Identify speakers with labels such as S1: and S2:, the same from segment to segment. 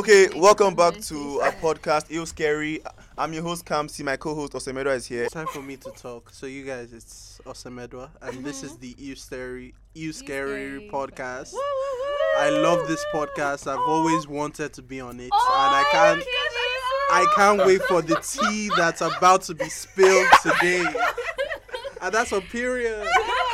S1: Okay, welcome back to our podcast, Ill Scary. I'm your host, Kamsi. My co-host, Osemedwa, is here.
S2: It's time for me to talk. So you guys, it's Osemedwa, and this is the You Scary podcast. I love this podcast. I've always wanted to be on it, and I can't wait for the tea that's about to be spilled today. And that's a period.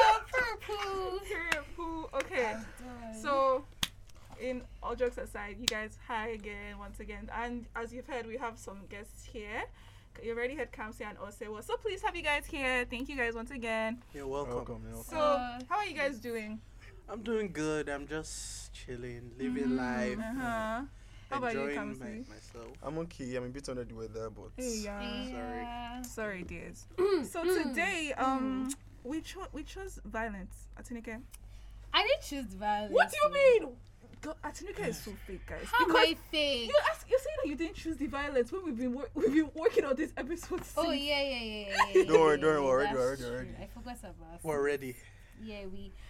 S3: Period poo. Okay. So, in all jokes aside, you guys, hi again, once again. And as you've heard, we have some guests here. You already heard Kamsi and Osewa. So please have you guys here. Thank you guys once again.
S2: You're welcome.
S3: So, how are you guys doing?
S2: I'm doing good. I'm just chilling, living life.
S3: How about you,
S2: enjoying
S3: Kamsi?
S2: myself.
S1: I'm okay. I'm a bit under the weather, but
S3: Sorry, dears. So today, we chose violence. Atinike.
S4: I didn't choose violence.
S3: What do you mean? God, Atinike is so fake, guys.
S4: How am I fake?
S3: You're saying that you didn't choose the violence when we've been working on this episode.
S4: Oh yeah.
S1: Don't worry, we're
S4: That's
S1: ready.
S4: true. I forgot about.
S2: We're ready.
S4: Yeah,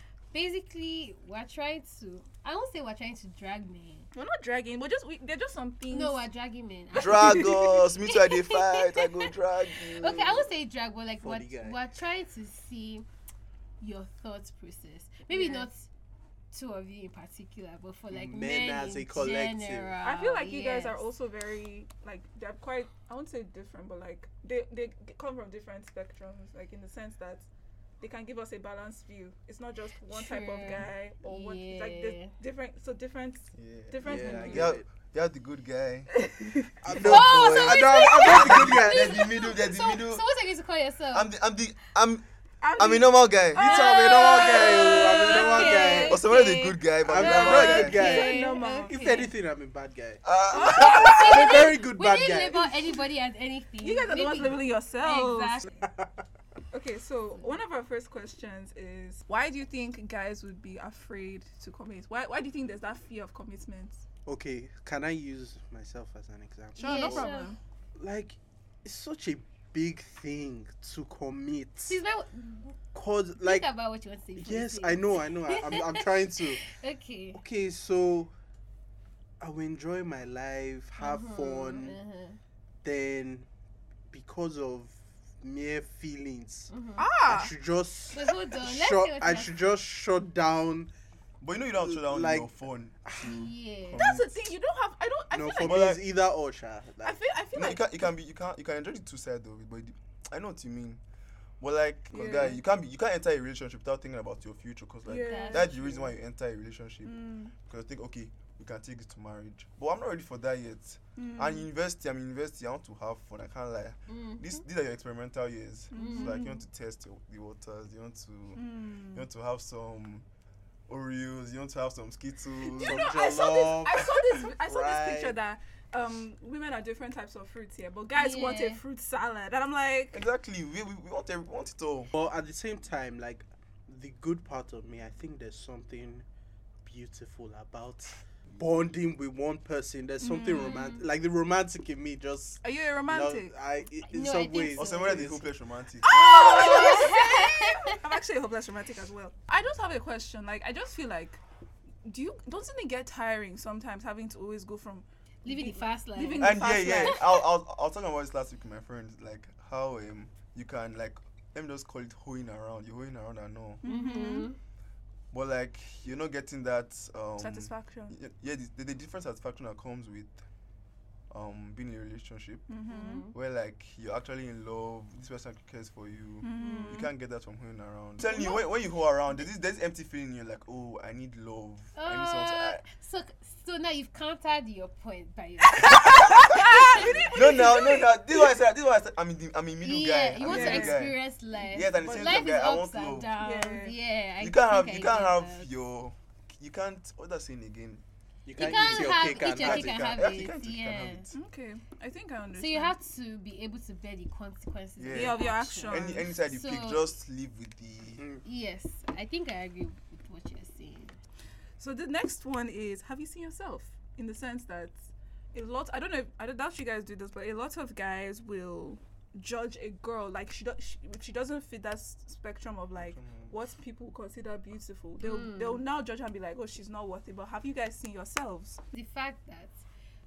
S4: we're trying to. I won't say we're trying to drag men.
S3: We're not dragging. They're just some things.
S4: No, we're dragging men.
S1: drag us. Me too, I dey fight. I go drag you.
S4: Okay, I won't say drag, but like
S2: Funny guy.
S4: we're trying to see your thought process. Maybe not two of you in particular, but for like men
S2: as
S4: in
S2: a collective.
S4: general.
S3: I feel like you guys are
S4: yes.
S3: also very like they're quite. I won't say different, but like they come from different spectrums. Like in the sense that they can give us a balanced view. It's not just one type of
S4: True.
S3: guy or one like
S4: Yeah.
S3: there's different. So different. Different.
S2: Yeah, I
S3: people.
S2: get it.
S1: You're the good guy.
S2: I'm
S4: Oh,
S2: not
S4: so
S2: the good guy.
S1: There's the middle. There's the
S4: So
S1: middle.
S4: what's it going to call yourself?
S1: I'm a normal guy.
S2: You tell me, normal guy. I'm a normal
S4: Okay.
S2: guy.
S1: Osemedwa is a good guy, but
S2: I'm
S1: I'm a
S2: not
S1: normal
S2: a good guy.
S4: Okay,
S3: Normal.
S2: If
S4: okay.
S2: anything, I'm a bad guy.
S1: Uh,
S2: I'm a very good
S4: We
S2: bad
S4: didn't
S2: guy.
S4: label anybody as anything.
S3: You guys are the ones
S4: Maybe-
S3: labeling yourselves.
S4: Exactly.
S3: Okay, so one of our first questions is why do you think guys would be afraid to commit? Why do you think there's that fear of commitment?
S2: Okay, can I use myself as an example?
S3: Sure,
S4: Yeah,
S3: no
S4: sure.
S3: problem.
S2: Like, it's such a big thing to commit.
S4: Please, now,
S2: Cause, like,
S4: think about what you want to say. before you
S2: yes,
S4: say
S2: I
S4: it.
S2: know. I'm trying to.
S4: Okay.
S2: Okay, so I will enjoy my life, have fun. Then, because of mere feelings, I should just
S4: But hold on, let's see what
S2: I
S4: you
S2: should just shut down.
S1: but you know you don't shut down
S2: Like-
S1: your phone.
S4: Yeah.
S3: That's the thing. You don't have. I
S2: No,
S3: feel
S2: for
S3: like.
S2: me
S1: But
S2: it's either or, Sha.
S3: I
S2: Like,
S3: feel
S1: No,
S3: like.
S1: you can enjoy the two sides of it, but I know what you mean. But like,
S3: Yeah.
S1: guy, you can't enter a relationship without thinking about your future, cause like
S3: Yeah.
S1: that's the reason why you enter a relationship.
S3: Mm,
S1: Because you think, okay, we can take this to marriage, but I'm not ready for that yet.
S3: mm.
S1: And university, I'm in university. I want to have fun. I can't lie. These are your experimental years. So like you want to test the waters. You want to have some Oreos. You want to have some Skittles.
S3: You
S2: some
S3: know, I saw this picture
S2: right.
S3: that women are different types of fruits here, but guys want a
S4: Yeah.
S3: fruit salad, and I'm like,
S1: Exactly. We want it all.
S2: but at the same time, like, the good part of me, I think there's something beautiful about bonding with one person. There's something romantic, like the romantic in me. Just
S3: are you a romantic?
S2: in
S4: No, I
S2: some
S4: think
S2: ways.
S4: so.
S1: Or somewhere the hopeless romantic.
S3: I'm actually a hopeless romantic as well. I just have a question. Like, I just feel like, doesn't it get tiring sometimes having to always go from
S4: Living the fast life.
S3: Living-
S1: And
S3: fast
S1: yeah.
S3: life.
S1: I was talking about this last week with my friends, like how you can like let me just call it hoeing around. You're hoeing around, I know.
S4: Mm-hmm.
S1: But like you're not getting that
S3: satisfaction?
S1: Yeah, the different satisfaction that comes with being in a relationship
S3: Mm-hmm.
S1: where like you're actually in love, this person cares for you.
S3: Mm-hmm.
S1: You can't get that from hoeing around. I'm telling you, when you hoe around, there's this empty feeling. You're like, oh, I need love. I need someone to.
S4: So now you've countered your point by yourself.
S1: No. This is why I said I'm in middle guy.
S4: Yeah,
S1: I'm
S4: you want
S1: a
S4: to
S1: middle guy.
S4: experience life.
S1: Yes, and the
S4: But
S1: same
S4: life
S1: time,
S4: is
S1: guy, I
S4: ups
S1: want
S4: and
S1: love.
S4: downs. Yeah,
S1: You
S4: I
S1: can't
S4: think
S1: have
S4: I get that.
S1: you can't what that saying again?
S2: You
S4: You
S2: can't
S4: can't
S2: eat your
S4: have
S2: cake
S4: eat
S2: and
S4: your
S2: have
S4: cake
S2: it.
S4: and have
S1: Yeah,
S4: it.
S1: you can't
S4: Yeah.
S1: have it.
S3: Okay, I think I understand.
S4: So you have to be able to bear the consequences
S1: Yeah.
S3: Of your action.
S1: Any side you pick,
S4: So-
S1: just live with the
S4: Yes, I think I agree with what you're saying.
S3: So the next one is, have you seen yourself? In the sense that I don't doubt you guys do this, but a lot of guys will judge a girl like if she doesn't fit that spectrum of like what people consider beautiful. They'll now judge her and be like, oh, she's not worth it. But have you guys seen yourselves?
S4: The fact that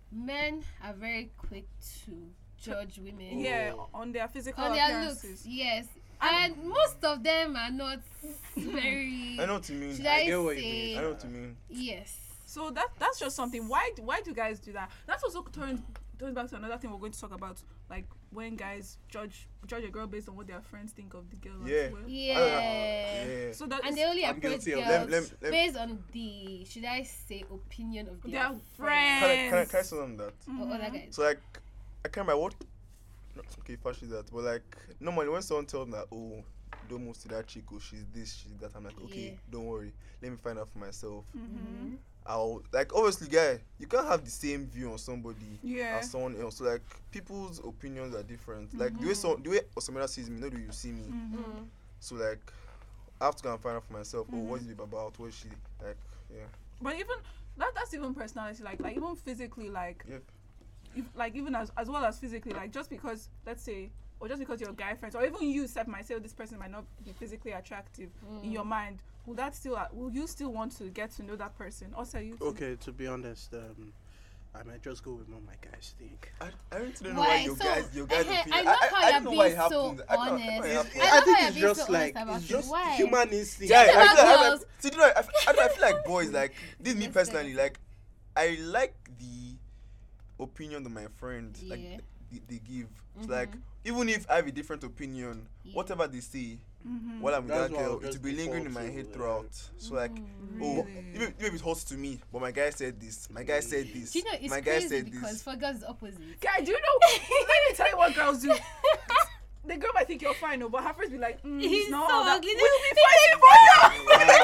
S4: men are very quick to judge women.
S3: Yeah, on their physical
S4: On their
S3: appearances.
S4: looks, yes. And most of them are not very.
S1: I know what you mean.
S4: Should
S2: I
S4: I
S2: get what you
S4: say?
S2: mean.
S1: I know what you mean.
S4: Yes.
S3: So that's just something. Why do guys do that? That's also turns back to another thing we're going to talk about, like when guys judge a girl based on what their friends think of the girl.
S1: Yeah.
S3: As well.
S4: Yeah.
S3: So that
S4: And
S3: is-
S4: they only
S2: I'm
S4: approach
S2: guilty of
S4: girls
S1: that.
S4: based on the, should I say, opinion of their
S3: their
S4: friends
S1: Can I say on that?
S4: or other guys.
S1: So like, I can't remember what. Okay, actually that, but like normally when someone tells me that, oh, don't move to that chick, or she's this, she's that, I'm like, okay,
S4: Yeah.
S1: don't worry, let me find out for myself.
S3: Mhm.
S1: I'll like obviously, guy, you can't have the same view on somebody
S3: Yeah.
S1: as someone else. So like people's opinions are different. Like the way Osamela sees me, not the way you see me.
S3: Mhm.
S1: So like I have to go and find out for myself. Oh, what is it about? What is she like? Yeah.
S3: But even that's even personality, like even physically, like
S1: Yep.
S3: like even as well as physically, like just because, let's say, or just because you're guy friends, or even you self might say, oh, this person might not be physically attractive in your mind, will you still want to get to know that person? Also, you too?
S2: Okay, to be honest, I might just go with what my guys think.
S1: I really don't know
S4: Why?
S1: why
S4: So,
S1: your guys opinion.
S4: I know how
S1: I
S4: you're
S1: don't know why
S4: being
S1: it happened.
S4: so
S1: I don't know how it
S4: honest.
S1: happened.
S4: I
S2: I
S4: love
S2: think
S4: how
S2: it's
S4: you're being
S2: just
S4: so
S2: like
S4: honest about
S2: it's
S4: it.
S2: just
S4: Why?
S2: human instinct.
S1: Yeah,
S4: about girls.
S1: see, you know, I feel like boys, like this me
S4: Yes,
S1: personally, like I like the opinion that my friends
S4: Yeah.
S1: like they give. It's like even if I have a different opinion,
S4: Yeah.
S1: whatever they say
S3: Mhm.
S1: while I'm with
S2: That's
S1: that
S2: what I'll
S1: girl, it
S2: just
S1: will be lingering in
S2: default
S1: my
S2: to,
S1: head
S2: yeah.
S1: throughout. So like, oh,
S3: Really?
S1: maybe it hurts to me, but my guy said this. My guy said this.
S4: Do you know it's
S1: my guy
S4: crazy
S1: said
S4: because
S1: this.
S4: for girls it's opposite.
S3: Guy, do you know? Let me tell you what girls do. The girl might think you're fine, no, but her friends be like,
S4: He's
S3: not
S4: so
S3: all that.
S4: ugly.
S3: We'll be fighting for you.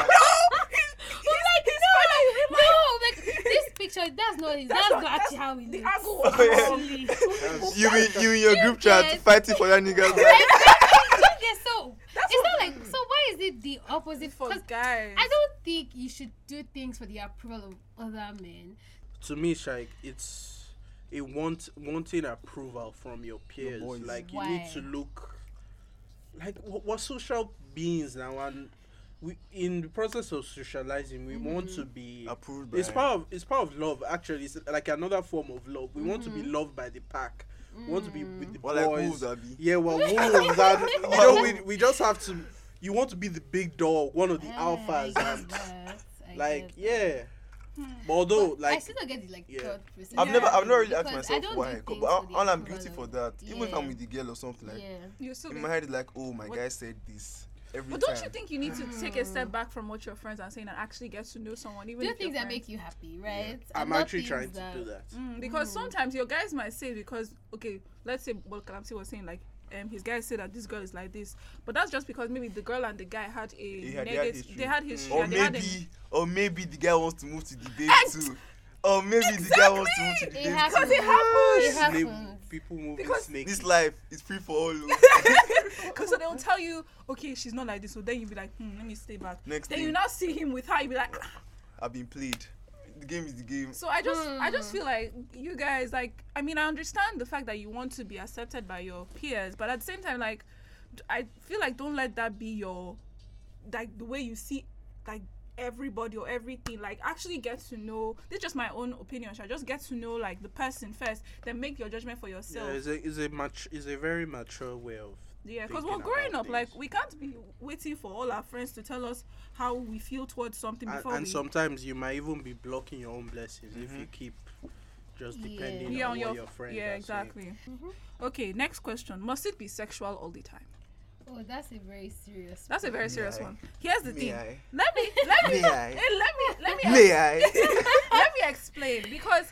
S4: Like this picture, that's not his. That's not actually how he
S3: The
S4: looks.
S3: angle was
S1: Oh,
S3: wrong.
S1: You in your group chat
S4: Yes.
S1: fighting for that nigga.
S4: Okay, so it's not like, so why is it the opposite?
S3: For
S4: 'Cause
S3: guys.
S4: I don't think you should do things for the approval of other men.
S2: To me, Shaik, it's wanting approval from your peers.
S1: boys.
S2: Like you
S4: Why?
S2: need to look like we're social beings now, and we in the process of socializing, we want to be
S1: Approved by
S2: It's part of love. Actually, it's like another form of love. We want to be loved by the pack. We want to be with the
S1: Or like
S2: boys.
S1: wolves, Abi.
S2: Yeah, well, wolves. And, you know, we just have to. You want to be the big dog, one of the alphas, and like yeah. But although
S4: I
S2: like
S4: still don't get the
S2: yeah.
S4: thought process.
S1: I've never really asked
S4: Because I
S1: myself
S4: don't
S1: why.
S4: do
S1: But
S4: things for the
S1: all I'm
S4: approval
S1: guilty for
S4: of-
S1: that. Even if
S4: yeah.
S1: I'm with the girl or something like,
S4: Yeah.
S3: You still
S1: in
S3: get-
S1: my head, it's like, oh, my
S3: What-
S1: guy said this every
S3: But
S1: time.
S3: don't you think you need to take a step back from what your friends are saying and actually get to know someone? Even
S4: Do
S3: if you're
S4: things that
S3: friends?
S4: make you happy, right?
S2: I'm
S4: And not
S2: actually
S4: things
S2: trying to do that.
S3: Because sometimes your guys might say, because okay, let's say what Kalamsi was saying, like his guys say that this girl is like this, but that's just because maybe the girl and the guy had a
S1: They had
S3: negative.
S1: history.
S3: They had history.
S1: Or
S3: and they had
S1: maybe the guy wants to move to the babe too. Or maybe the guy wants to move to the
S4: It
S1: babe
S4: happens.
S1: too.
S3: it happens.
S4: It
S2: Snake-
S4: happens.
S2: people moving
S3: Because
S2: snake.
S1: This life is free for all.
S3: Because so they'll tell you, okay, she's not like this. So then you'll be like, let me stay back.
S1: Next
S3: Then
S1: thing.
S3: you now see him with her. You'll be like,
S1: I've been played. The game is the game.
S3: So I just feel like you guys, like, I mean, I understand the fact that you want to be accepted by your peers, but at the same time, like, I feel like don't let that be your, like, the way you see, like, everybody or everything. Like, actually get to know. This is just my own opinion. I just get to know, like, the person first, then make your judgment for
S2: Yeah,
S3: yourself.
S2: it's a very mature way of.
S3: Yeah, because
S2: thinking
S3: we're growing
S2: about
S3: up. Like,
S2: things.
S3: we can't be waiting for all our friends to tell us how we feel towards something before
S2: And
S3: we.
S2: sometimes you might even be blocking your own blessings if you keep just depending
S3: Yeah,
S2: on
S3: on
S2: what your friends
S3: yeah,
S2: are saying.
S3: exactly. Okay, next question. Must it be sexual all the time?
S4: Oh, that's a very serious.
S3: That's a very serious
S1: I?
S3: one. Here's the
S1: May
S3: thing.
S1: I?
S3: Let me
S1: May I?
S3: let me
S1: May I?
S3: let me explain, because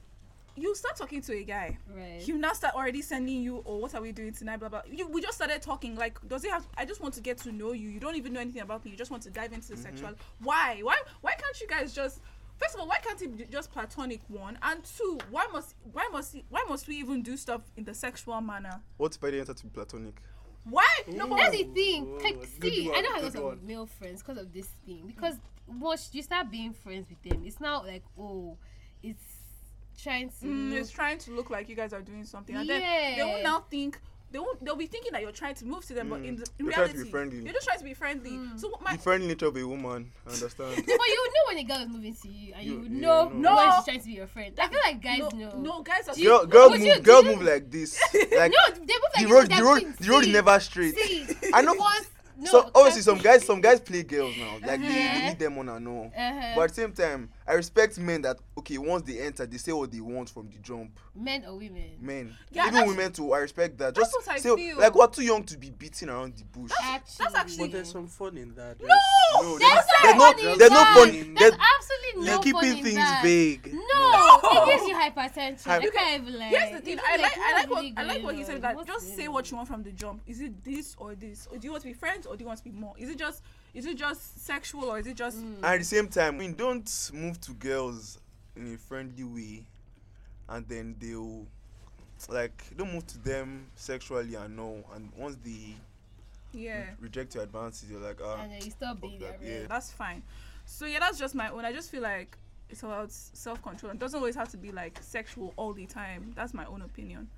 S3: you start talking to a guy,
S4: Right.
S3: he will now start already sending you, oh, what are we doing tonight, blah blah. We just started talking, like, does he have, I just want to get to know you, you don't even know anything about me, you just want to dive into the sexual. Why can't you guys just, first of all, why can't it be just platonic, one, and two, why must we even do stuff in the sexual manner?
S1: What if I didn't have to be platonic?
S3: Why? No, but
S4: That's the thing.
S2: Ooh,
S4: Like,
S2: good
S4: see, I
S2: one,
S4: don't have
S2: good
S4: lots
S2: one.
S4: of male friends because of this thing. Because once you start being friends with them, it's now like, oh, it's trying to.
S3: it's trying to look like you guys are doing something, and then they
S4: Yeah.
S3: will now think, they'll be thinking that you're trying to move to them, but in
S1: You're
S3: reality,
S1: trying to be friendly.
S3: you're just trying to be friendly. So
S1: The friendly nature of a woman, I understand.
S4: But you would know when a girl is moving to you, and you would
S1: you
S4: know
S1: know.
S4: when she's trying to be your friend. I feel like guys know.
S3: No, guys are
S1: Girls move like this. Like
S4: No, they move like
S1: the road is never straight.
S4: See,
S1: I know.
S4: no,
S1: So obviously some guys play girls now. Like they need them on and on. But at the same time, I respect men that once they enter, they say what they want from the jump.
S4: men or women.
S1: Men,
S3: Yeah,
S1: even women too. I respect that.
S3: that's
S1: Just
S3: what I
S1: say
S3: feel.
S1: like we're too young to be beating around the bush.
S3: That's actually
S2: But there's some fun in that.
S1: No,
S4: There's
S1: there's
S4: no fun in
S1: there's no
S4: that.
S1: fun.
S4: There's
S1: There's
S4: absolutely no
S2: You're
S4: fun
S2: keeping
S4: in
S2: things
S4: that.
S2: vague.
S4: No, it gives you hypertension. I
S1: Hy-
S4: can't even like.
S3: Here's the thing.
S4: you
S3: I
S4: feel
S3: like what he said. That
S4: What's
S3: just say
S4: going
S3: what
S4: on?
S3: you want from the jump. Is it this or this? Or do you want to be friends or do you want to be more? Is it just sexual or is it just?
S1: and at the same time, I mean, don't move to girls in a friendly way, and then they'll don't move to them sexually and all. And once they
S3: Yeah,
S1: reject your advances, you're like,
S4: And then you stop being
S1: that,
S4: there.
S1: yeah.
S3: that's fine. So yeah, that's just my own. I just feel like it's about self-control. It doesn't always have to be like sexual all the time. That's my own opinion.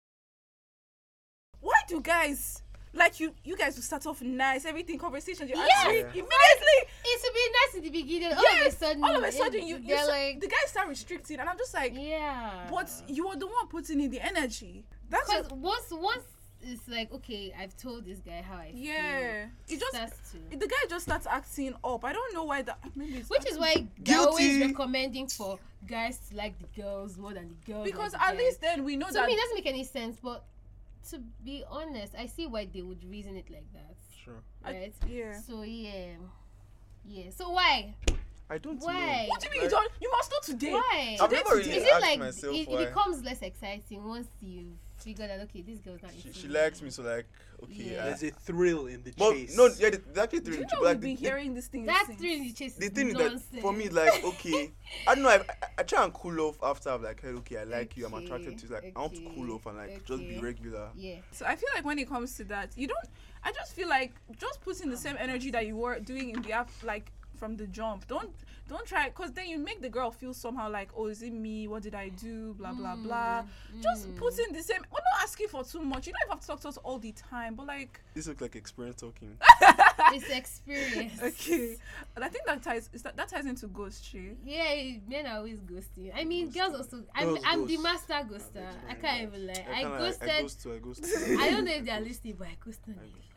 S3: Why do guys like you guys will start off nice, everything conversation, you
S4: Yes!
S3: answer it
S1: Yeah.
S3: immediately.
S4: It should be nice in the beginning.
S3: Yes,
S4: All of a sudden,
S3: you
S4: like,
S3: the guys start restricting, and I'm just like,
S4: yeah.
S3: but you are the one putting in the energy. That's
S4: Because
S3: just,
S4: once it's like, okay, I've told this guy how I
S3: yeah.
S4: feel.
S3: It just
S4: That's true.
S3: the guy just starts acting up. I don't know why that. Maybe it's
S4: Which is why they're always
S1: Guilty.
S4: recommending for guys to like the girls more than the girls.
S3: because
S4: like the
S3: at
S4: guys.
S3: least then we know
S4: To
S3: that.
S4: me, it doesn't make any sense. But to be honest, I see why they would reason it like that.
S2: Sure.
S4: Right?
S3: Yeah.
S4: So yeah. So why?
S1: I don't
S4: Why?
S1: know.
S3: What do you mean you don't? You must know today.
S4: Why?
S1: I've
S3: Today,
S1: never really
S3: today.
S4: Is it
S1: asked
S4: like
S1: myself
S4: it
S1: why.
S4: becomes less exciting once you figure that okay, this girl's not into
S1: She likes me, so okay.
S4: Yeah.
S2: There's a thrill in the
S1: But
S2: chase.
S1: no, yeah, there's actually
S3: Do
S1: three.
S3: you
S1: But
S3: know
S1: like,
S3: we've been hearing this thing?
S4: That's
S3: since?
S4: really chase.
S1: the thing is
S4: nonsense.
S1: that for me, like, okay, I don't know. I try and cool off after I've like, hey, okay, I like you, I'm
S4: Okay,
S1: attracted to you. Like, I want to cool off and like just be
S4: okay.
S1: regular.
S4: Yeah.
S3: So I feel like when it comes to that, you don't. I just feel like just putting the same energy that you were doing in the app, like from the jump. Don't try, because then you make the girl feel somehow like, oh, is it me? What did I do? Blah blah blah. Just put in the same. We're not asking for too much. You don't even have to talk to us all the time, but like.
S1: This looks like experience talking.
S4: It's experience.
S3: Okay, and I think that ties into ghostry.
S4: Yeah, men are always ghosting. I mean, girls also.
S2: Girls
S4: I'm the
S2: ghost.
S4: master ghoster. I can't even lie. I
S1: kinda-
S4: ghosted.
S1: I ghost too.
S4: I don't know if they are listening, but I ghosted.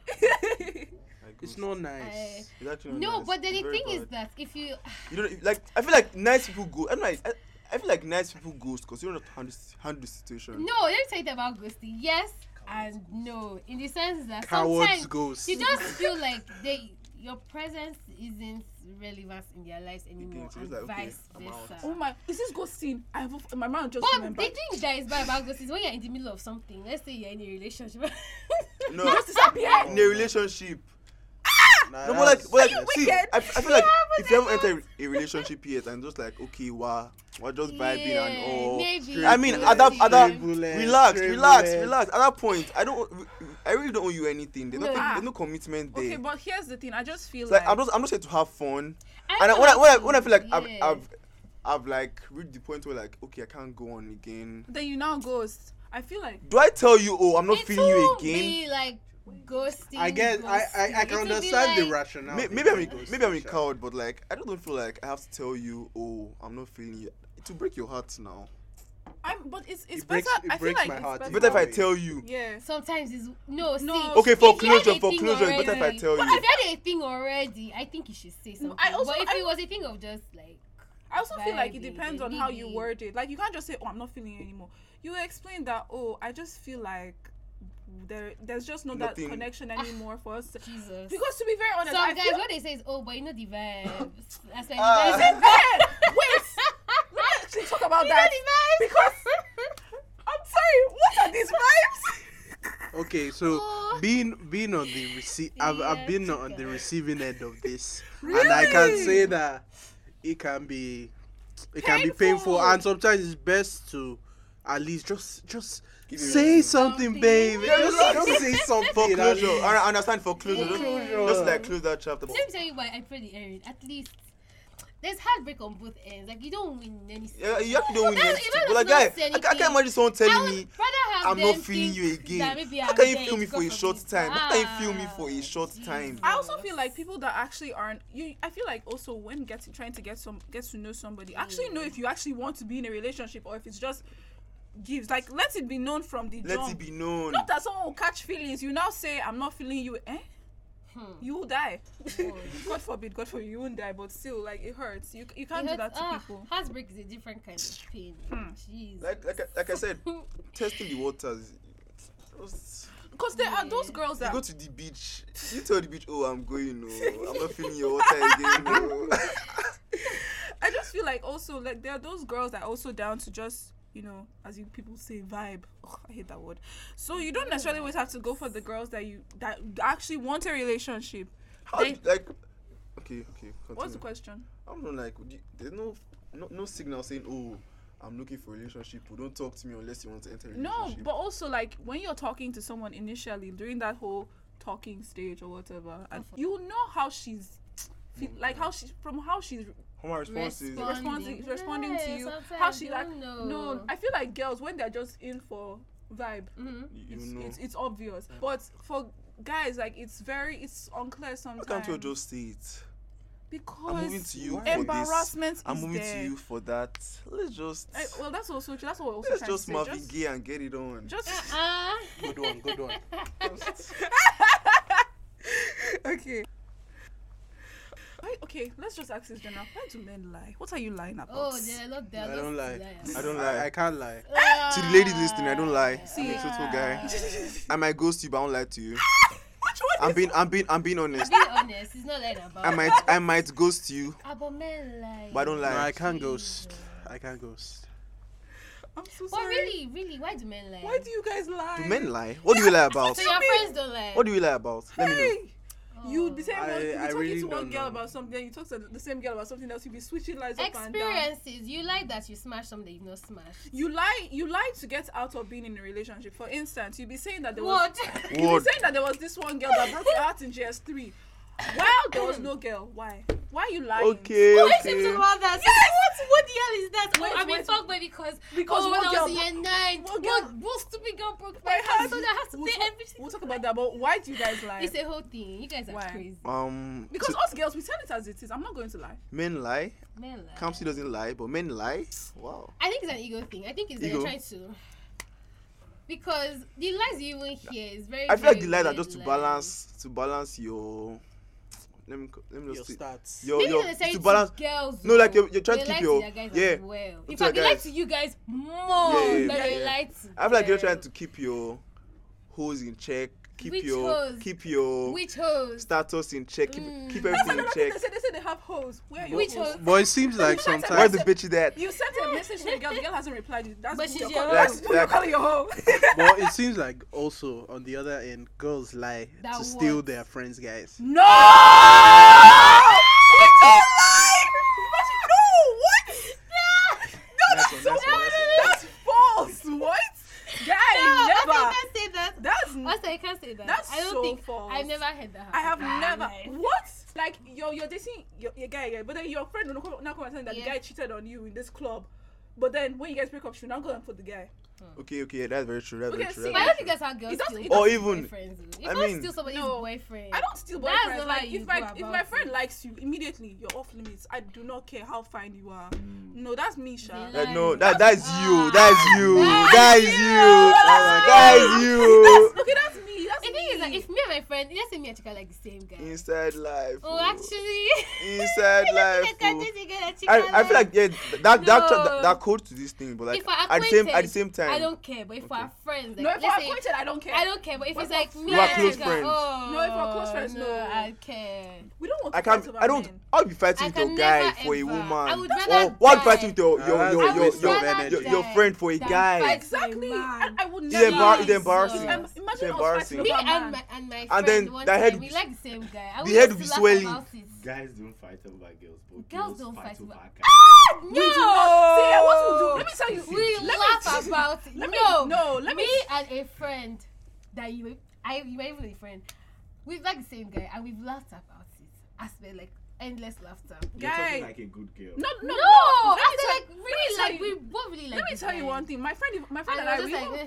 S2: It's not nice.
S1: It's actually not
S4: No,
S1: nice.
S4: but then
S1: It's
S4: the
S1: very
S4: thing is
S1: bad.
S4: that if you
S1: You don't like. I feel like nice people go. I don't know. I feel like nice people ghost because you don't know how to handle the situation.
S4: no, let me tell you about ghosting. Yes and no, in the sense that
S2: Cowards
S4: sometimes
S2: ghost.
S4: you just feel like your presence isn't relevant in their lives anymore,
S1: so
S4: and
S1: it's like, okay,
S4: vice
S1: I'm out.
S4: versa.
S3: Oh my, is this ghosting? My mind just
S4: But
S3: remembered.
S4: the thing that is bad about ghosting is when you're in the middle of something. Let's say you're in a relationship.
S1: No,
S3: Just disappear.
S1: in a relationship.
S2: Nah,
S1: No, but like, see,
S3: wicked?
S1: I feel like if you haven't entered a relationship yet and just like, okay, we're just vibing and all.
S4: Maybe.
S1: I mean,
S2: Straight
S1: at that,
S2: bullet,
S1: relax.
S2: straight
S1: At that point, I really don't owe you anything. There's
S4: No.
S1: there's no commitment there.
S3: Okay, but here's the thing. I just feel
S1: It's like
S3: like
S1: I'm just here to have fun.
S4: I
S1: And
S4: feel
S1: when I feel like
S4: yeah.
S1: I've like reached the point where like, okay, I can't go on again.
S3: then you now ghost. I feel like
S1: Do I tell you, oh, I'm not
S4: It
S1: feeling you
S4: will
S1: again?
S4: Be like ghosting.
S2: I guess I
S4: ghosting.
S2: can
S4: It will be
S2: understand the
S4: like-
S2: rationale.
S1: Maybe I'm a coward, but like I don't feel like I have to tell you, oh, I'm not feeling you. It will break your heart now.
S3: but it's
S2: It
S3: better.
S2: breaks- it
S3: I feel
S2: breaks
S3: like
S2: my
S3: it's
S2: heart.
S3: better.
S1: Better if I tell you.
S3: Yeah.
S4: Sometimes it's no.
S3: No.
S1: Okay, for
S4: if you had
S1: closure,
S4: a thing
S1: it's better if I
S4: already-
S1: tell
S4: But
S1: you.
S4: if you had a thing already, I think you should say something.
S3: I also-
S4: but if
S3: I-
S4: it was a thing of just like,
S3: I also feel like it
S4: vibing,
S3: depends
S4: then
S3: on how you
S4: maybe-
S3: word it. Like you can't just say, "Oh, I'm not feeling you anymore." You explain that, "Oh, I just feel like there's just no that
S1: Nothing.
S3: connection anymore for us."
S4: Jesus.
S3: Because to be very honest,
S4: Some
S3: I
S4: guys,
S3: feel
S4: what they say is, oh, but you know the vibes. That's like
S1: Ah.
S4: the vibes.
S3: wait. Let me actually talk about
S4: You know
S3: that
S4: the vibes.
S3: because I'm sorry. What are these vibes?
S2: Okay, so
S4: Oh.
S2: being on the I've
S4: Yeah,
S2: been on
S4: chicken.
S2: the receiving end of this, and I can say that it can be painful,
S3: Painful.
S2: and sometimes it's best to at least just
S1: Give me
S2: say
S1: reason.
S2: something,
S4: Something.
S2: baby. Just say something.
S1: For
S2: at
S1: closure,
S2: least.
S1: I understand for closure.
S2: Closure.
S1: Just like close that chapter.
S4: Let me tell you why I pray the Erin. At least there's heartbreak on both ends. Like you don't win any.
S1: Yeah, you actually don't win
S4: That's-
S1: anything.
S4: even
S1: But like,
S4: if
S1: guy,
S4: not say
S1: I can't
S4: anything,
S1: imagine someone
S4: I
S1: telling
S4: would
S1: me.
S4: rather
S2: I'm not feeling you again. How can you feel me for a short time? How can you feel me for a short time?
S3: I also feel like people that actually aren't you. I feel like also when trying to get to know somebody, actually know if you actually want to be in a relationship or if it's just gives. Like, let it be known from the jump.
S2: Let it be known.
S3: Not that someone will catch feelings. You now say, I'm not feeling you. You will die. God forbid, you won't die, but still, like, it hurts. You can't do that to people.
S4: Heartbreak is a different kind of pain. Jeez.
S2: Like I said, testing the waters.
S3: Because there are those girls that
S2: you go to the beach. You tell the beach, oh, I'm going. No, I'm not feeling your water again. No.
S3: I just feel like also like there are those girls that are also down to just, you know, as you people say, vibe. Oh, I hate that word. So you don't necessarily always have to go for the girls that actually want a relationship.
S2: Okay. Continue.
S3: What's the question?
S2: I'm not like there's no signal saying, oh, I'm looking for a relationship. Well, don't talk to me unless you want to enter a relationship.
S3: No, but also like when you're talking to someone initially during that whole talking stage or whatever, and you know how she's like how she's
S2: how my response is
S3: responding to you. How she like no, I feel like girls when they're just in for vibe, it's obvious. But for guys, like it's unclear sometimes.
S2: Why can't you just say it?
S3: Because
S2: I'm moving to you
S3: embarrassment
S2: for this. I'm moving to you for that. Let's just.
S3: Well, that's also true. That's what we're also
S2: let's
S3: trying
S2: just
S3: to say.
S2: Marvin Gaye and get it on.
S3: Just
S2: good one.
S3: Okay. Okay, let's just ask this general. Why do men lie? What are you lying about?
S4: Oh, I
S2: don't lie. I don't lie. I can't lie.
S4: To
S2: the ladies listening, I don't lie.
S3: See,
S2: I'm a truthful guy. I might ghost you, but I won't lie to you. I'm being honest.
S4: Be honest, it's not like about.
S2: I might ghost you.
S4: But men lie.
S2: But I don't lie.
S3: No,
S2: I can't ghost. I'm
S3: so
S4: But
S3: sorry.
S4: really, why do men lie?
S3: Why do you guys lie?
S2: Do men lie? What do you lie about?
S4: So your friends don't lie.
S2: What do you lie about? Let me know.
S3: You'd be saying you'd be talking
S2: really
S3: to one girl
S2: know.
S3: about something, you talk to the same girl about something else, you'd be switching lies up and down.
S4: Experiences. You lie that you smash something you've not smashed.
S3: You lie to get out of being in a relationship. For instance, you'd be saying that there was
S4: What?
S3: you'd be saying that there was this one girl that broke your heart in GS3. Well, there was no girl. Why? Why are you lying?
S2: Okay.
S4: Why are you talking about that? Yes! What the hell is that?
S3: Wait.
S4: Fuck boy because
S3: one
S4: when I
S3: girl
S4: was in year 9, what stupid girl broke my
S3: My
S4: heart,
S3: heart.
S4: so that has to pay everything.
S3: We'll talk about that, but why do you guys lie?
S4: It's a whole thing. You guys are
S3: Why?
S4: crazy.
S3: Because us girls, we tell it as it is. I'm not going to lie.
S2: Men lie.
S4: Men lie.
S2: Kamsi doesn't lie, but men lie. Wow.
S4: I think it's an ego thing. I think it's they're trying to. Because the lies you even hear is very.
S2: I feel like the lies are
S4: weird
S2: just to balance your. Let me your just
S3: stats.
S2: Your
S4: to
S2: balance.
S4: Girls,
S2: No, like you're trying to
S4: they
S2: keep
S4: lie
S2: your
S4: to their guys
S2: yeah.
S4: as well. In
S2: To
S4: fact,
S2: the
S4: they lie
S2: guys.
S4: to you guys more than they lie to.
S2: I feel like you're
S4: them.
S2: trying to keep your hoes in check.
S4: Which hoes? Which hoes?
S2: Status in check. Keep everything in
S3: They
S2: check.
S3: say they have hoes. Where are your
S4: Which
S3: hoes?
S4: hoes?
S2: But it seems like
S3: sometimes-
S2: Where's the bitch that?
S3: You sent a message to the girl hasn't replied you. That's
S4: But
S3: who
S4: she's
S3: you're
S4: your
S3: calling.
S4: hoe.
S3: That's who you're calling your hoe.
S2: But it seems like also on the other end, girls lie
S4: That
S2: to steal
S4: what?
S2: their friends' guys.
S3: No! We don't lie! No, what? That's false. What? Guys, never.
S4: I can't say that.
S3: That's
S4: I can't say that.
S3: That's
S4: I don't
S3: so
S4: think
S3: false.
S4: I've never heard that.
S3: I have never.
S4: Life.
S3: What? Like you're dating your guy, yeah, but then your friend will now come and tell you that the
S4: Yeah.
S3: guy cheated on you in this club. But then when you guys break up, she'll not go and put the guy.
S2: Okay, that's very true. That's
S3: Okay,
S2: very true.
S3: see,
S4: But I
S2: That's
S4: don't
S2: very
S4: think that's how girls
S3: It does-
S4: steal.
S3: it
S2: Or
S3: does-
S2: even-
S4: boyfriends. You
S2: I
S4: don't
S2: mean-
S4: steal somebody's
S3: No,
S4: boyfriend.
S3: I don't steal
S4: That's
S3: boyfriends.
S4: the
S3: Like
S4: lie you
S3: if
S4: go
S3: my
S4: about
S3: friend
S4: it.
S3: likes you, immediately you're off limits. I do not care how fine you are. No, that's me, Sha.
S4: They
S2: That,
S4: lie.
S2: no, that's you. That's you.
S4: That's
S2: That's
S4: you.
S2: you. That's you.
S3: Okay, that's me. That's
S4: The
S3: me.
S4: thing is that if me and my friend, let's say me and Chika like the same guy.
S2: Inside life.
S4: Oh, actually.
S2: Inside life.
S4: Like I did together, Chika
S2: I feel like
S4: No.
S2: that code to this thing, but like
S4: if we're
S2: at the same time.
S4: I don't care. But if we're friends, like,
S3: No, if
S4: let's
S3: we're
S4: say,
S3: acquainted, I don't care.
S4: I don't care. But if
S3: But
S4: it's like me
S2: we are
S4: and
S2: close
S4: Chika,
S2: friends.
S4: oh,
S3: No, if we're close friends, no.
S4: I care.
S3: We don't want to
S2: I
S3: fight
S2: can't.
S3: over
S2: I don't.
S3: men.
S2: I'll be fighting
S4: I
S2: with your
S4: can
S2: guy
S4: never
S2: for a
S4: ever.
S2: woman.
S4: I would
S2: Or
S4: rather
S2: what
S4: die.
S2: fighting with your
S4: I would rather
S2: your
S4: die
S2: friend for a
S4: than
S2: guy.
S4: fight
S3: Exactly.
S4: for a man.
S3: I would
S2: It's
S3: never.
S2: embarrassing.
S3: Imagine
S2: It's
S3: us
S2: embarrassing.
S3: fighting
S4: Me
S3: over a
S4: and
S3: man.
S4: my friend
S2: And then
S4: one
S2: the
S4: time,
S2: head-
S4: we like the same guy.
S2: the head will be swelling.
S5: Guys don't fight over girls, but
S4: Girls don't fight
S5: over
S4: over-
S5: guys.
S3: We do not. See, what we do? Let me tell you.
S4: We
S3: let
S4: laugh
S3: me,
S4: about it.
S3: Let me,
S4: No,
S3: no, let me.
S4: me and a friend that you were even a friend. We like the same guy and we've laughed about it. I swear, like endless laughter.
S5: You're
S3: Guy.
S5: talking like a good girl.
S3: No.
S4: No,
S3: Let me
S4: I
S3: tell-
S4: feel like really
S3: tell
S4: like
S3: you-
S4: we both really like.
S3: Let me
S4: this
S3: tell you
S4: guy.
S3: one thing. My friend
S4: And
S3: and
S4: I
S3: I,
S4: was
S3: we
S4: just
S3: don't-
S4: like,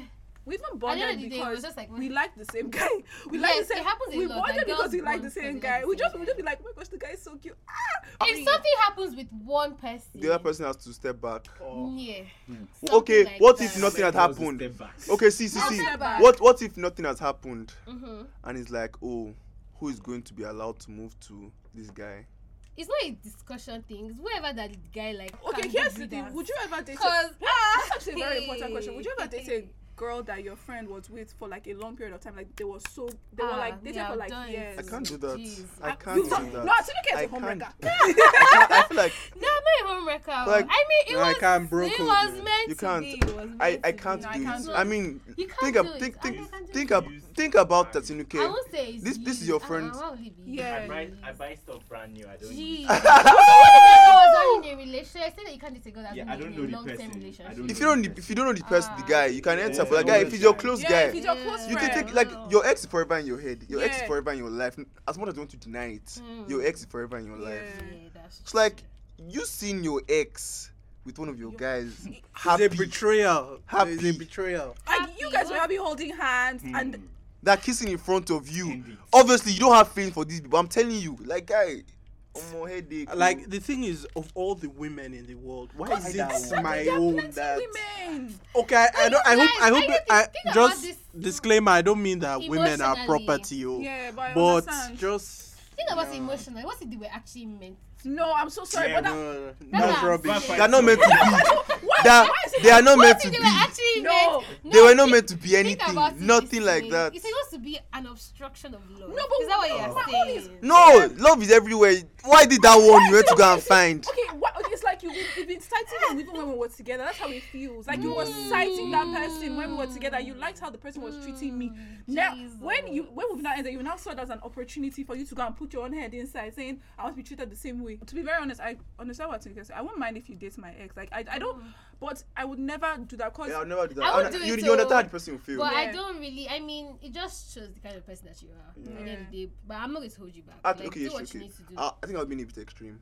S3: We even
S4: At the
S3: bonded
S4: end of the day, it was
S3: because
S4: just like
S3: we like the same guy. We
S4: Yes,
S3: like the same.
S4: it happens a
S3: We
S4: lot, that
S3: bonded because
S4: girls
S3: we like the
S4: bond
S3: same
S4: because they
S3: guy.
S4: like
S3: We
S4: the
S3: just
S4: same
S3: we just be like, oh my gosh, the guy is so cute.
S4: if something happens with one person,
S1: The other person has to step back.
S4: yeah.
S1: Okay,
S4: like
S1: what
S4: that.
S1: if nothing had
S5: Girls
S1: happened?
S5: step back.
S1: Okay, see.
S3: Step back.
S1: What if nothing has happened?
S4: Mm-hmm.
S1: And it's like, oh, who is going to be allowed to move to this guy?
S4: It's not a discussion thing. It's whoever that guy like.
S3: Okay,
S4: can
S3: here's
S4: do
S3: the thing.
S4: that.
S3: Would you ever date?
S4: Cause
S3: That's actually a very important question. Would you ever date a girl that your friend was with for like a long period of time? Like they were like dating
S4: yeah,
S3: for
S4: I've
S3: like
S4: done it.
S3: years.
S1: I can't do that.
S4: Jeez.
S1: I can't
S3: You've
S1: do
S3: done,
S1: that.
S3: no, Tinuke
S1: I
S3: is a
S1: can't.
S3: homewrecker.
S1: I feel like
S4: No, I'm not even record.
S1: Like,
S4: I mean, it
S2: no, I
S4: was.
S2: can't broke
S4: It
S2: up,
S4: was
S2: man.
S4: meant
S1: You
S4: to
S1: can't.
S4: be. It was
S1: I
S4: meant to
S1: can't
S4: be.
S3: I
S1: do
S3: can't
S1: it.
S3: do
S1: I
S3: it.
S1: mean,
S4: You can't
S1: think
S4: do
S1: ab-
S4: it.
S1: think
S4: I
S1: think
S4: can't do
S1: think
S4: it.
S1: ab- think about that,
S4: I
S1: Tinuke.
S4: won't say it's
S1: This is your
S4: jeez.
S1: friend.
S4: Why would it be?
S3: Yeah.
S5: I buy stuff brand new. I don't.
S4: Jeez.
S5: Use
S4: I was already in a relationship. I said that you can't date a girl that's
S5: Yeah,
S4: been
S5: I don't
S4: in
S5: know
S4: a
S5: the
S4: long-term
S5: person. I
S4: relationship.
S5: don't
S1: If you don't know the person, the guy, you can enter
S5: Yeah,
S1: for that
S5: I
S1: guy.
S5: know
S1: If it's
S5: the
S1: your
S5: guy.
S1: close
S3: Yeah,
S1: guy,
S3: if it's your close
S1: you
S3: friend.
S1: can take like your ex is forever in your head. Your ex is
S3: Yeah.
S1: forever in your life. As much as you want to deny it, your ex is forever in your life.
S4: Yeah, that's
S1: It's like you seen your ex with one of your guys
S2: It's
S1: happy,
S2: a betrayal.
S1: Happy.
S2: It's a betrayal.
S3: Like you guys were happy holding hands and
S1: that kissing in front of you.
S5: Indeed.
S1: Obviously, you don't have feelings for these people. I'm telling you, like guy, my headache.
S2: Like the thing is, of all the women in the world, why is it
S3: exactly,
S2: my
S3: there are
S2: own
S3: plenty
S2: that?
S3: women.
S2: Okay, I don't. I
S4: guys,
S2: hope.
S4: I get
S2: I
S4: to think about
S2: just
S4: this
S2: disclaimer. I don't mean that women are
S4: emotionally.
S2: property, oh,
S3: Yeah, but I
S2: but
S3: understand.
S2: just
S4: think about emotional. What if they were actually meant?
S3: No, I'm so sorry,
S5: Yeah,
S3: but that,
S2: no
S4: That's
S2: rubbish.
S5: what-
S1: they're not meant to be.
S3: why is it
S1: They are not
S4: What
S1: meant
S4: if
S1: to
S4: they
S1: be.
S4: were actually
S3: No.
S4: meant?
S1: They were not
S4: think-
S1: meant to be
S4: think
S1: anything.
S4: about it
S1: Nothing
S4: this
S1: like
S4: way.
S1: that.
S4: It's supposed to be an obstruction of love.
S3: No, but
S4: is that what
S3: my
S4: you're
S3: own is-
S4: saying?
S1: No, love is everywhere. Why did that one you went to go and find?
S3: Okay, it's like you've been citing them even when we were together. That's how it feels. Like you were citing that person when we were together. You liked how the person was treating me. Now, when we've now ended, you now saw it as an opportunity for you to go and put your own head inside, saying I want to be treated the same way. To be very honest, I understand what you say. I won't mind if you date my ex. Like I don't, but I would never do that because
S1: Yeah, I'll never do
S4: I would
S1: that.
S4: do it
S1: You
S4: too.
S1: understand how the person will feel.
S4: But I
S3: Yeah.
S4: don't really. I mean, it just shows the kind of person that you are. At the end of the day, but I'm not going to hold you back. Like,
S1: Okay,
S4: do
S1: yes,
S4: what
S1: okay.
S4: you need to do.
S1: I think I'll be a bit extreme.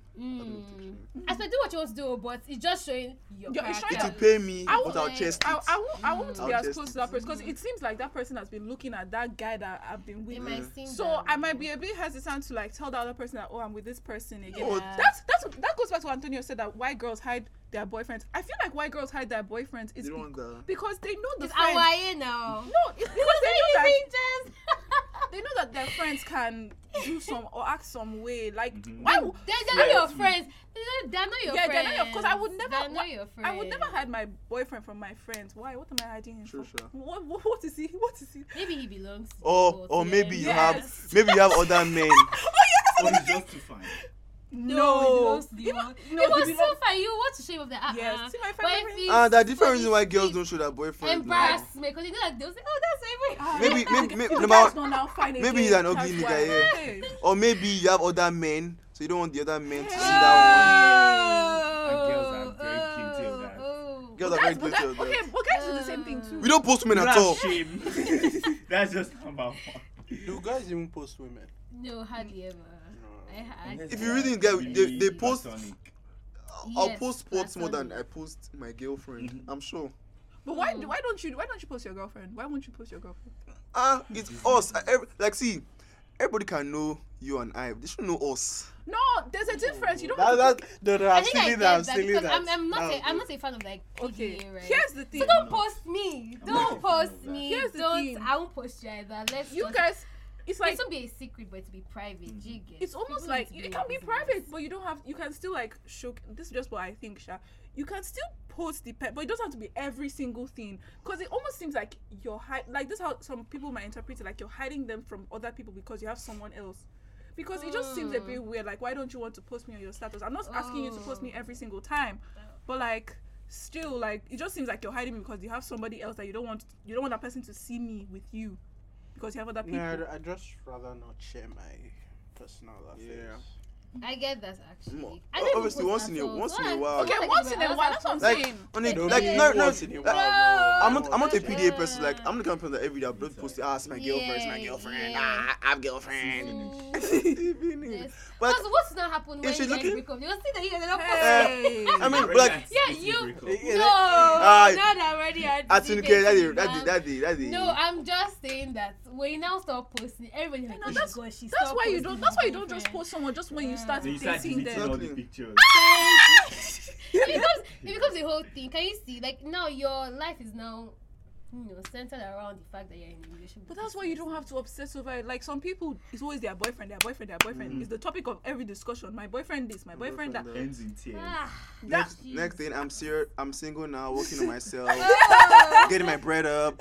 S4: I said do what you want to do, but it's just showing your
S3: Yeah, it's
S4: character.
S3: showing
S1: It will pay me,
S3: I
S1: but I'll
S4: won't-
S1: chest
S3: I
S1: it.
S3: want to be
S1: I'll
S3: as
S1: just-
S3: close to that person because it seems like that person has been looking at that guy that I've been with.
S4: It might seem
S3: So
S4: that
S3: I might
S4: way.
S3: be a bit hesitant to like tell the other person that I'm with this person again.
S1: Oh,
S4: Yeah.
S3: That goes back to what Antonio said that why girls hide their boyfriends. I feel like why girls hide their boyfriends is
S1: You don't want that.
S3: because they know the
S4: It's
S3: friend.
S4: Hawaii now.
S3: No, it's because they know that
S4: Rangers.
S3: they know that their friends can do some or act some way. Like
S1: Mm-hmm.
S3: why?
S4: They're not your friends. They're not your
S3: Yeah,
S4: friends.
S3: they're not your. Because I would never.
S4: They're not your friends.
S3: I would never hide my boyfriend from my friends. Why? What am I hiding him
S1: Sure,
S3: for?
S1: sure.
S3: What is he? What is he?
S4: Maybe he belongs. To
S1: Or
S4: the
S1: maybe you
S3: Yes.
S1: have other men.
S5: Or it's just to find.
S4: No, he belongs to the
S3: Even-
S4: one.
S3: no,
S4: it was
S3: he
S4: so
S3: belongs-
S4: fine. You want to shame of the
S3: Yes. See my
S4: But
S3: family.
S4: if it's
S1: There are different
S4: for
S1: reasons
S4: the
S1: why girls
S4: sake-
S1: don't show their boyfriends. now.
S4: embarrassment because you know like they'll say, oh that's every.
S1: Maybe
S3: The
S1: number
S3: guy's
S1: one,
S3: not now fine
S1: maybe
S3: again,
S1: he's an ugly
S3: that's
S1: nigga,
S3: why.
S1: yeah.
S3: Hey.
S1: or maybe you have other men, so you don't want the other men to see that
S5: And girls are very guilty of that.
S1: one. Girls are very
S3: But
S1: guilty of that.
S3: okay, but guys do the same thing too.
S1: We don't post women at all.
S5: That's shame. That's just number one.
S2: Do guys even post women?
S4: No, hardly ever. I
S1: If you really get, they post.
S5: Platonic.
S1: I'll
S4: Yes,
S1: post sports more than
S4: platonic.
S1: I post my girlfriend. I'm sure.
S3: But why don't you post your girlfriend? Why won't you post your girlfriend?
S1: It's us. Like, see, everybody can know you and I. They should know us.
S3: No, there's a difference. You don't have
S2: That,
S3: to
S2: no,
S4: I
S2: I'm
S4: think I
S2: silly
S4: get
S2: that. I'm
S4: that
S2: silly
S4: because
S2: that.
S4: I'm not a fan of like
S3: Okay,
S4: PDA, right?
S3: here's the thing.
S4: So don't post me.
S5: I'm not a
S4: Don't
S5: fan
S4: post
S5: of that.
S4: me.
S3: Here's the
S4: Don't.
S3: thing.
S4: I won't post you either. Let's
S3: You
S4: just,
S3: guys, it's like
S4: it won't be a secret, but to be private. Do you get?
S3: it's almost
S4: People
S3: like
S4: need to
S3: it can be
S4: business.
S3: private, but you don't have. You can still like show. This is just what I think, Sha. You can still post the pet, but it doesn't have to be every single thing, because it almost seems like you're like this. Is how some people might interpret it, like you're hiding them from other people because you have someone else. Because it just seems a bit weird. Like, why don't you want to post me on your status? I'm not asking you to post me every single time, but like, still, like, it just seems like you're hiding me because you have somebody else that you don't want that person to see me with you, because you have other people.
S2: No, I just rather not share my personal affairs.
S4: I get that actually.
S1: Mm.
S4: I don't
S1: Obviously,
S4: even
S1: once
S4: post
S1: in a
S4: at all.
S1: while.
S4: So
S3: Okay,
S4: like,
S3: once in a while. That's what I'm
S1: Like,
S3: saying.
S1: on it,
S2: Don't
S1: like
S2: even
S1: no,
S2: once in a while.
S1: I I'm not a PDA person. Like I'm the kind of person that every day I don't post it. Ah, it's my girlfriend, it's my girlfriend. Ah, I have girlfriend. But
S4: Because what's not happen when
S1: if
S4: you
S1: she's
S4: guys
S1: looking-
S4: break up? You'll see that you guys are not
S3: Hey.
S1: I mean,
S5: Very
S1: like
S5: nice
S4: Yeah,
S5: to see
S4: you-
S5: break up.
S4: No,
S1: Ah,
S4: not already.
S1: I think that's
S4: No, I'm just saying that when you now start posting, everybody like,
S3: No,
S4: oh my
S3: that's-
S4: God, she
S3: That's
S4: stopped
S3: why you
S4: posting
S3: don't.
S4: her
S3: That's why you don't just
S4: boyfriend.
S3: post someone just when you start
S5: Then you start
S3: dating
S5: deleting
S3: them.
S5: all the
S1: Exactly.
S5: pictures.
S4: it becomes a whole thing. Can you see? Like now, your life is now, centered around the fact that you're in a relationship.
S3: But that's why you don't have to obsess over it. Like some people, it's always their boyfriend. It's the topic of every discussion. My boyfriend this, my boyfriend that.
S5: Ends in tears.
S1: next thing. I'm single now, working on myself, getting my bread up.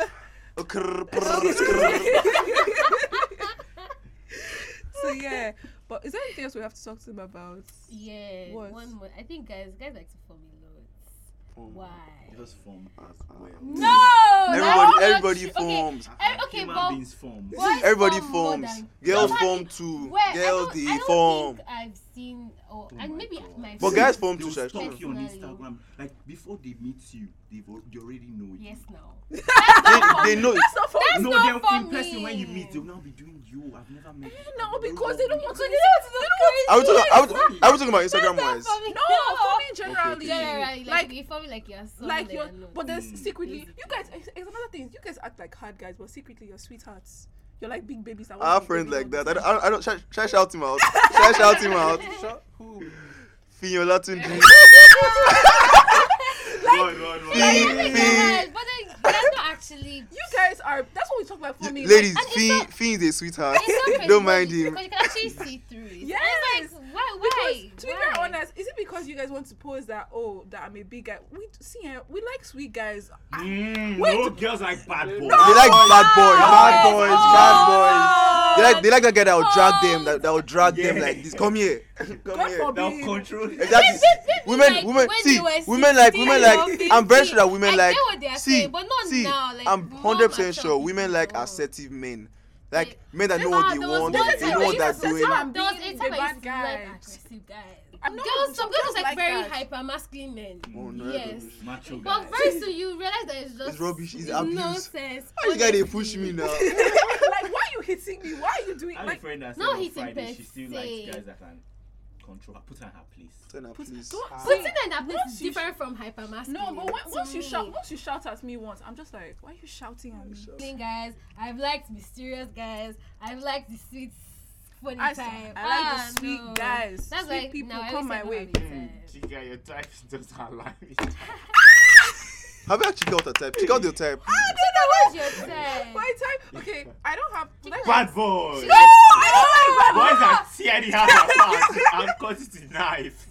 S3: So yeah. But is there anything else we have to talk to them about?
S4: Yeah,
S3: What?
S4: one more. I think guys like to form a lot. Why?
S5: Just form as well.
S4: No,
S1: Everybody
S4: Okay,
S1: forms.
S4: okay,
S5: Human
S4: but
S5: beings form.
S4: boys
S1: Everybody
S4: form more
S1: forms.
S4: than-
S1: Girls
S4: No,
S1: form
S4: but-
S1: too.
S4: Well, I
S1: Girls
S4: don't
S1: they form.
S4: think I've seen,
S5: Oh
S4: and
S5: my
S4: maybe
S5: God.
S4: my
S1: But guys form
S5: They'll
S1: too, Sha.
S5: stalk you on
S4: Personally.
S5: Instagram. Like before they meet you, they already know you.
S4: Yes, now.
S1: They know.
S3: That's not for
S4: That's
S5: No,
S4: not
S5: they'll
S4: for
S5: in person when you
S4: me.
S5: meet, they'll now be doing you. I've never met you.
S3: No, because they don't want to.
S1: I was talking about Instagram wise.
S3: No, for me generally.
S4: Generally, like
S3: Like,
S4: you feel like you're so
S3: like you're, but there's
S5: Mm,
S3: secretly, you guys. It's another thing. You guys act like hard guys, but secretly you're sweethearts. You're like big babies. That
S1: I
S3: want
S1: have
S3: big
S1: friends
S3: babies
S1: like
S3: all
S1: that.
S3: the
S1: I don't. Should I shout him out? Should I shout him out? Fiola Tunji.
S4: But then that's not actually.
S3: You guys are. That's what we talk about for me.
S1: Ladies,
S4: And it's
S1: Fiend's a sweetheart.
S4: It's so crazy
S1: Don't mind
S4: because
S1: him.
S4: you can actually see through it.
S3: Yes.
S4: And it's like, why?
S3: To be very honest, is it because you guys want to pose that that I'm a big guy? We like sweet guys.
S5: No girls like bad boys.
S1: They like bad boys. Bad boys.
S3: Oh,
S1: Bad boys. They like that guy that will drag them. That will drag them
S5: Yeah.
S1: like this. Come here. Come
S3: God
S1: here.
S3: forbid.
S5: They'll control.
S1: Exactly.
S4: Like,
S1: Women.
S4: when
S1: See,
S4: they were
S1: women
S4: 16
S1: like.
S4: or 15,
S1: I'm very sure that women
S4: I
S1: like.
S4: get what they are
S1: See,
S4: saying, but not
S1: see.
S4: now, like,
S1: I'm
S4: more
S1: 100%
S4: mature
S1: sure women like
S4: people.
S1: assertive men. Like men that know
S4: Ah,
S1: what they
S4: there was
S1: want.
S4: one
S1: They
S4: time
S1: know
S4: I
S1: what they're
S4: used to-
S1: doing.
S3: I'm
S4: There was
S3: being
S4: a time
S3: the
S4: I
S3: bad
S4: used to like
S3: guy.
S4: aggressive guys.
S3: I'm not.
S4: Some girls like very
S3: that.
S4: hyper masculine men.
S1: Oh, no,
S4: Yes.
S5: Macho
S4: But
S5: guys.
S4: very soon you realize that it's just
S1: It's rubbish, it's abuse.
S4: nonsense.
S1: Why you guys they push me now?
S3: Like, why are you hitting me? Why are you doing
S5: I have a
S3: like?
S5: friend that said
S4: No,
S5: on
S4: he's in
S5: Friday she still likes
S4: per se.
S5: guys that can control her, put her in her place.
S1: Turn up, please.
S4: Putting in that place
S3: Once
S4: is
S3: you
S4: different from hyper masculine.
S3: No, but once you shout at me once, I'm just like, why are you shouting at me?
S4: Guys, I've liked mysterious guys. I've liked the sweet funny
S3: I
S4: time.
S3: like the sweet
S4: no.
S3: guys.
S4: That's
S3: Sweet
S4: like
S3: people
S4: now
S3: come my way.
S5: Chica, your type doesn't align with
S1: Have you actually got a type? Check out your type.
S4: What's your time?
S3: My type. Okay, I don't have. Like,
S5: bad boys.
S3: no, I don't like
S5: Boys are tearing her apart and cut it with knife.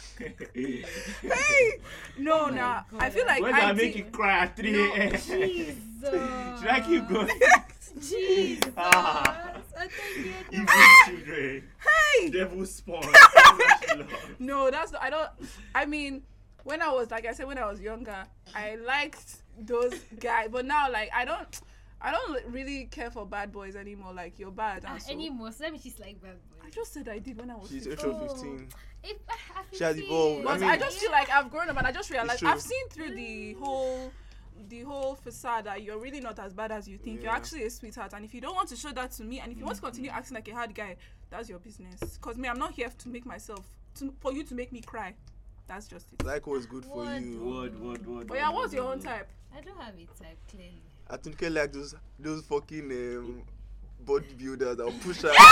S3: Hey, no, nah. I feel like
S5: Boys
S3: I
S5: are make you cry at 3 a.m.
S4: Jesus.
S5: Should I keep going?
S4: Jesus.
S5: Ah.
S4: I think
S5: Evil children.
S3: Hey,
S5: Devil spawn.
S3: no, that's not, I don't. I mean, when I was when I was younger, I liked those guys, but now like I don't really care for bad boys anymore. Like you're bad. And so,
S4: anymore. So let me just like bad boys.
S3: I just said I did when I was.
S1: She's
S3: 15.
S1: intro 15.
S4: If
S1: She has evolved.
S3: But
S1: I mean-
S3: I just feel like I've grown up and I just realized
S1: true.
S3: I've seen through the whole facade that you're really not as bad as you think. You're
S1: Yeah.
S3: actually a sweetheart, and if you don't want to show that to me, and if you want to continue acting like a hard guy, that's your business. Cause me, I'm not here to make myself for you to make me cry. That's just it.
S1: Like what's good for
S4: Word.
S1: you.
S5: Word.
S3: But yeah, what's your own type?
S4: I don't have a type clearly.
S1: I think I like those fucking bodybuilders that will push her.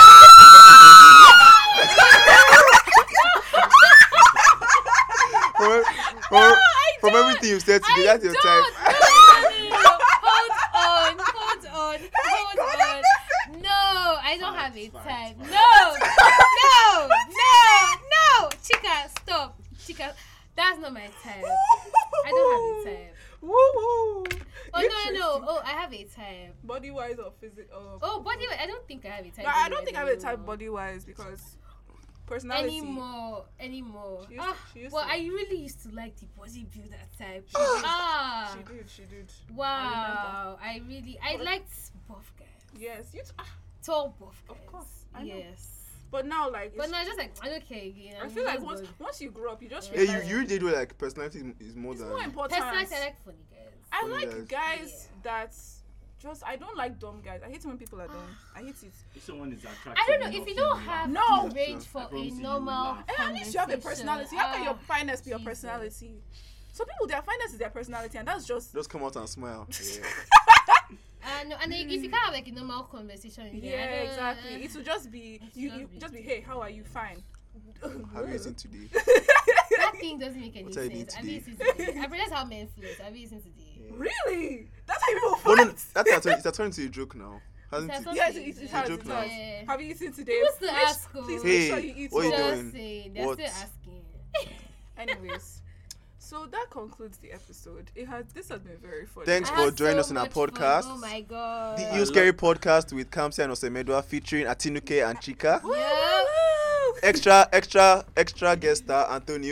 S1: from everything you've said today, that's your type.
S4: Hold on. No, I don't have a type. No. Chica, stop. Chica, that's not my type. I don't have a type.
S3: Woo woo.
S4: Oh, no. Oh, I have a type.
S3: Body wise or physical?
S4: Oh, body wise, I don't think I have a type.
S3: No, I don't think I have a
S4: anymore.
S3: type body wise because personality.
S4: Anymore.
S3: She used
S4: Well,
S3: to.
S4: I really used to like the bodybuilder type.
S3: She did.
S4: Wow. I liked buff guys.
S3: Yes,
S4: Tall buff guys.
S3: Of course, I know.
S4: Yes.
S3: but now like.
S4: But no, just like I don't care again.
S3: I
S4: I'm
S3: feel like
S4: just good.
S3: once you grow up, you just
S1: Yeah,
S3: realize
S1: you did like personality is more
S3: it's
S1: than.
S3: more important.
S4: Personally, I like funny guys.
S3: I
S1: Funny
S3: like
S1: guys.
S3: guys that just. I don't like dumb guys. I hate it when people are dumb. I hate it.
S5: If someone is attractive,
S4: I don't know
S5: enough,
S4: if you
S5: will
S4: don't
S5: laugh.
S4: have
S3: No.
S4: the range
S5: I
S4: for a
S5: promise you, you will
S4: normal
S5: laugh.
S3: At least you have a personality. How can your fineness be your
S4: Jesus.
S3: personality? Some people, their fineness is their personality, and that's just.
S1: Just come out and smile.
S4: No, and then if you can't have like a normal conversation, with them,
S3: Yeah, exactly. It will just be you.
S4: just
S3: You
S4: be-
S3: just be, hey, how are you? Fine.
S1: Have you eaten today?
S4: that thing doesn't make any
S1: What I did
S4: sense. Have you
S1: today?
S4: seen today? I realize how men float. Have you seen today?
S3: Really? That's how people
S1: No, no,
S3: fight.
S1: it's turning to a joke now, hasn't
S4: That's
S1: it?
S4: what-
S3: Yes, it
S1: It's
S3: has.
S1: a joke
S3: It
S1: now.
S3: has.
S4: Yeah.
S3: Have you eaten today?
S4: Who's to ask?
S3: Please
S1: Hey,
S3: make sure you eat
S1: what you
S3: well.
S1: doing?
S4: Just saying. They're
S1: What?
S4: still asking.
S3: Anyways, so that concludes the episode. This has been very fun.
S1: Thanks
S4: I
S1: for
S4: had
S1: joining
S4: so
S1: us on our
S4: much fun.
S1: podcast.
S4: Oh my god.
S1: The You Scary Podcast with Kamsi and Osemedwa featuring Atinuke and Chika.
S4: Yeah.
S1: Extra guest star Antonio.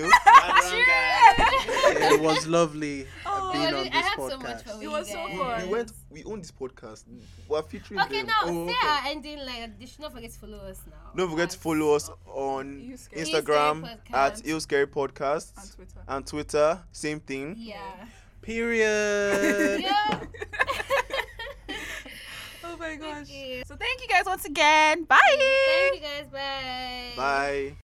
S2: It was lovely being
S4: I
S2: on
S4: had
S2: this
S4: so much
S2: podcast.
S4: fun with
S3: It was
S4: you
S3: so
S4: guys.
S3: fun.
S1: We own this podcast. We're featuring
S4: Okay,
S1: them.
S4: now
S1: Oh,
S4: say
S1: okay.
S4: our ending like they should not forget to follow us now.
S1: Don't forget to follow us on
S3: You Scary.
S1: Instagram
S4: You Scary
S1: at
S4: Podcast.
S1: You Scary Podcast
S3: On Twitter.
S1: and Twitter, same thing.
S4: Yeah.
S2: Period.
S4: Yeah.
S3: Oh my gosh.
S4: you.
S3: So thank you guys once again. Bye.
S4: Thank you guys. Bye.
S1: Bye.